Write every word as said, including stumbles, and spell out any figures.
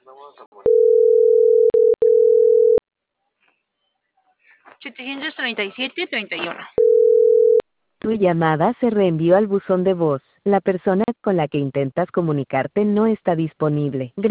setecientos treinta y siete, treinta y uno. Tu llamada se reenvió al buzón de voz. La persona con la que intentas comunicarte no está disponible.